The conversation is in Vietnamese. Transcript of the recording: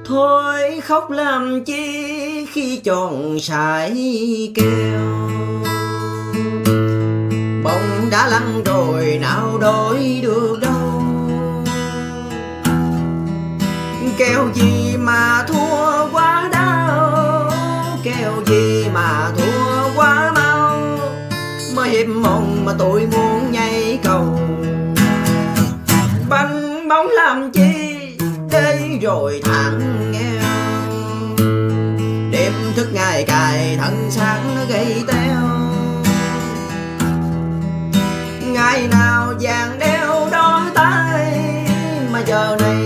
Thôi khóc làm chi khi tròn sải keo. Bông đã lăn rồi nào đổi được đâu. Keo gì mà thua quá đau, keo gì mà thua quá mau. Mới hiệp mộng mà tôi muốn nhảy cầu. Bánh bóng làm chi đây rồi thẳng nghèo. Đêm thức ngày cài thân xác nó gây teo. Ngày nào vàng đeo đó tay mà giờ này